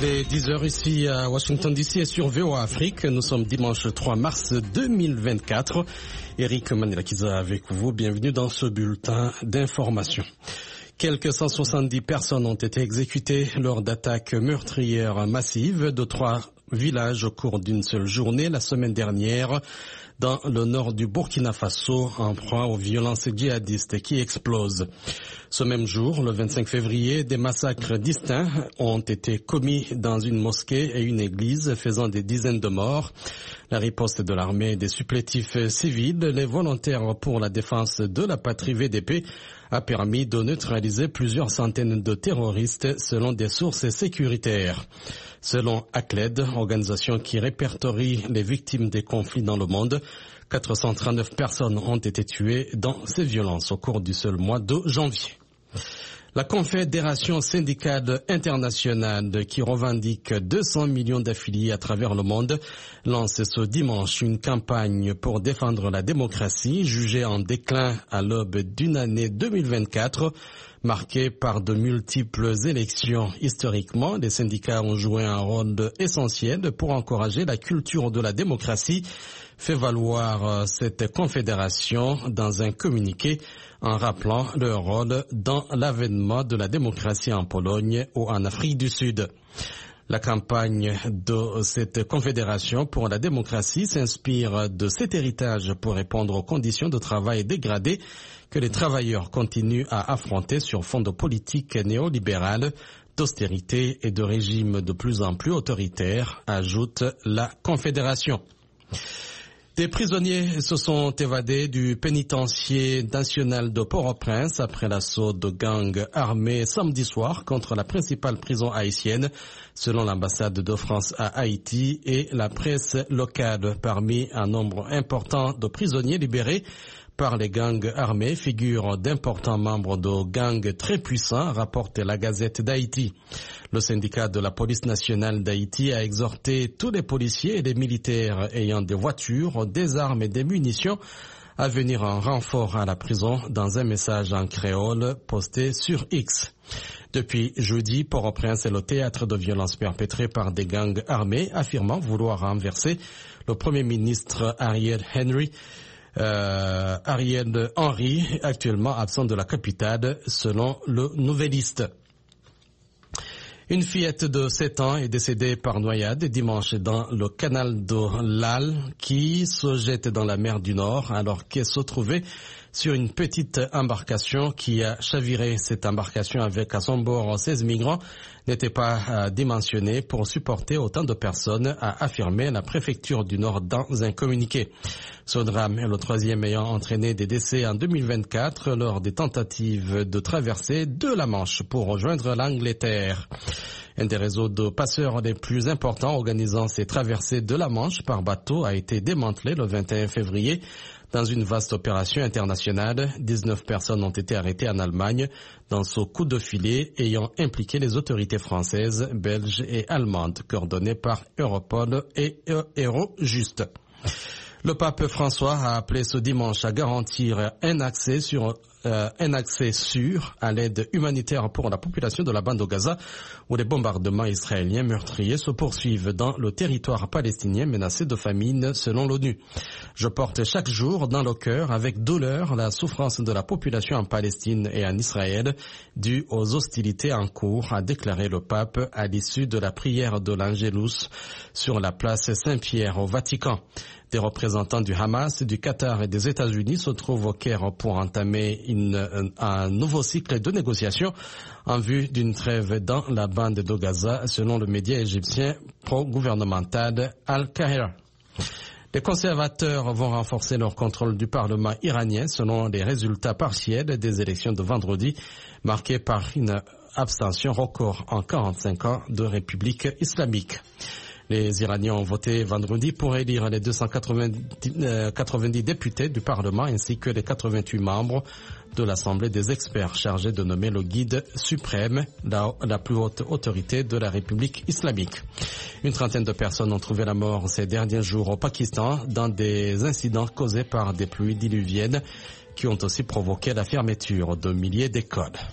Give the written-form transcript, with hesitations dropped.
Il est 10h ici à Washington DC et sur VOA Afrique. Nous sommes dimanche 3 mars 2024. Eric Manilakiza avec vous. Bienvenue dans ce bulletin d'information. Quelques 170 personnes ont été exécutées lors d'attaques meurtrières massives de 3 villages au cours d'une seule journée la semaine dernière dans le nord du Burkina Faso, en proie aux violences djihadistes qui explosent. Ce même jour, le 25 février, des massacres distincts ont été commis dans une mosquée et une église, faisant des dizaines de morts. La riposte de l'armée et des supplétifs civils, les volontaires pour la défense de la patrie VDP, a permis de neutraliser plusieurs centaines de terroristes selon des sources sécuritaires. Selon ACLED, organisation qui répertorie les victimes des conflits dans le monde, 439 personnes ont été tuées dans ces violences au cours du seul mois de janvier. La Confédération syndicale internationale, qui revendique 200 millions d'affiliés à travers le monde, lance ce dimanche une campagne pour défendre la démocratie, jugée en déclin à l'aube d'une année 2024, marquée par de multiples élections. Historiquement, les syndicats ont joué un rôle essentiel pour encourager la culture de la démocratie, fait valoir cette confédération dans un communiqué en rappelant leur rôle dans l'avènement de la démocratie en Pologne ou en Afrique du Sud. La campagne de cette confédération pour la démocratie s'inspire de cet héritage pour répondre aux conditions de travail dégradées que les travailleurs continuent à affronter sur fond de politique néolibérale, d'austérité et de régimes de plus en plus autoritaires, ajoute la confédération. Des prisonniers se sont évadés du pénitencier national de Port-au-Prince après l'assaut de gangs armés samedi soir contre la principale prison haïtienne, selon l'ambassade de France à Haïti et la presse locale. Parmi un nombre important de prisonniers libérés par les gangs armés figurent d'importants membres de gangs très puissants, rapporte la Gazette d'Haïti. Le syndicat de la police nationale d'Haïti a exhorté tous les policiers et les militaires ayant des voitures, des armes et des munitions à venir en renfort à la prison dans un message en créole posté sur X. Depuis jeudi, Port-au-Prince est le théâtre de violences perpétrées par des gangs armés, affirmant vouloir renverser le Premier ministre Ariel Henry, actuellement absent de la capitale, selon le Nouvelliste. Une fillette de 7 ans est décédée par noyade dimanche dans le canal de l'Al qui se jette dans la mer du Nord alors qu'elle se trouvait sur une petite embarcation qui a chaviré. Cette embarcation avec à son bord 16 migrants n'était pas dimensionnée pour supporter autant de personnes, a affirmé la préfecture du Nord dans un communiqué. Ce drame est le 3e ayant entraîné des décès en 2024 lors des tentatives de traversée de la Manche pour rejoindre l'Angleterre. Un des réseaux de passeurs les plus importants organisant ces traversées de la Manche par bateau a été démantelé le 21 février. Dans une vaste opération internationale, 19 personnes ont été arrêtées en Allemagne dans ce coup de filet ayant impliqué les autorités françaises, belges et allemandes, coordonnées par Europol et Eurojust. Le pape François a appelé ce dimanche à garantir un accès sûr à l'aide humanitaire pour la population de la bande de Gaza, où les bombardements israéliens meurtriers se poursuivent dans le territoire palestinien menacé de famine, selon l'ONU. Je porte chaque jour dans le cœur avec douleur la souffrance de la population en Palestine et en Israël due aux hostilités en cours, a déclaré le pape à l'issue de la prière de l'Angélus sur la place Saint-Pierre au Vatican. Des représentants du Hamas, du Qatar et des États-Unis se trouvent au Caire pour entamer un nouveau cycle de négociations en vue d'une trêve dans la bande de Gaza, selon le média égyptien pro-gouvernemental Al-Qahira. Les conservateurs vont renforcer leur contrôle du Parlement iranien selon les résultats partiels des élections de vendredi, marquées par une abstention record en 45 ans de République islamique. Les Iraniens ont voté vendredi pour élire les 290 députés du Parlement ainsi que les 88 membres de l'Assemblée des experts chargés de nommer le guide suprême, la plus haute autorité de la République islamique. Une trentaine de personnes ont trouvé la mort ces derniers jours au Pakistan dans des incidents causés par des pluies diluviennes qui ont aussi provoqué la fermeture de milliers d'écoles.